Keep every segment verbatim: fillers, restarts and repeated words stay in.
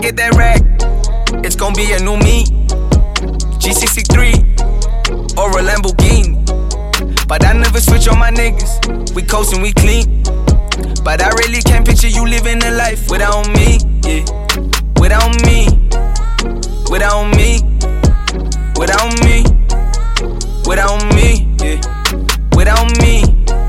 get that rack, it's gon' be a new me. G sixty-three or a Lamborghini. But I never switch on my niggas. We coastin', we clean. But I really can't picture you living a life without me, yeah. Without me, without me, without me, without me, yeah. Without me,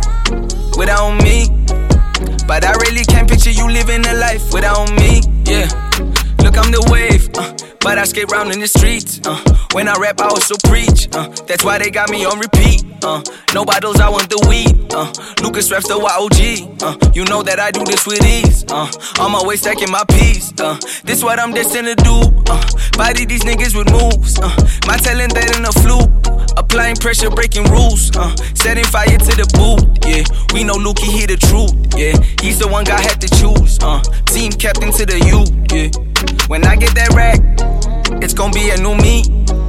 without me. But I really can't picture you living a life without me, yeah. Look, I'm the wave, uh, but I skate round in the streets. Uh, when I rap, I also preach. Uh, that's why they got me on repeat. Uh, no bottles, I want the weed. Uh, Lucas raps the Y O G. Uh, you know that I do this with ease. Uh, on my way stacking my peas. Uh, this what I'm destined to do. Uh, body these niggas with moves. Uh, my talent that in a fluke. Applying pressure, breaking rules. Uh, setting fire to the booth. Yeah, we know Lukey, he the truth. Yeah, he's the one God had to choose. Uh, team captain to the U. Yeah. When I get that rack, it's gon' be a new me.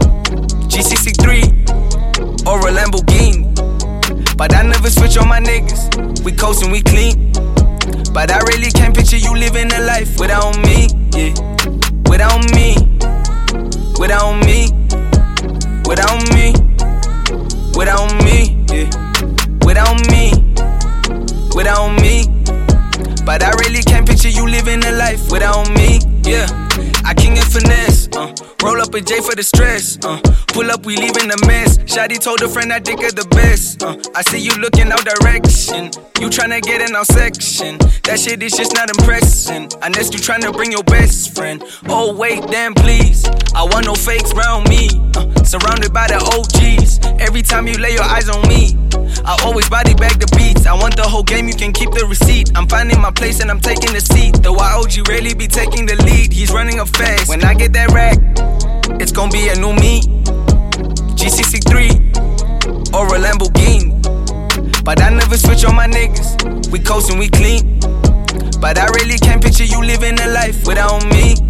G sixty-three or a Lamborghini. But I never switch on my niggas. We coastin', we clean. But I really can't picture you living a life without me, yeah. Without me, without me, without me, without me, yeah. Without me, without me. But I really can't picture you living a life without me, yeah. I king and finesse, uh, roll up a J for the stress, uh, pull up, we leaving a mess. Shawty told a friend that dick is the best, uh, I see you looking out direction, you tryna get in our section. That shit is just not impressing, unless you tryna bring your best friend. Oh wait, damn please, I want no fakes round me, uh, surrounded by the O Gs. Every time you lay your eyes on me, I always body bag the beats. I want the whole game, you can keep the receipt. I'm finding my place and I'm taking the seat. The Y O G really be taking the lead, he's running up fast. When I get that rack, it's gon' be a new me. G sixty-three or a Lamborghini. But I never switch on my niggas. We coastin', we clean. But I really can't picture you living a life without me,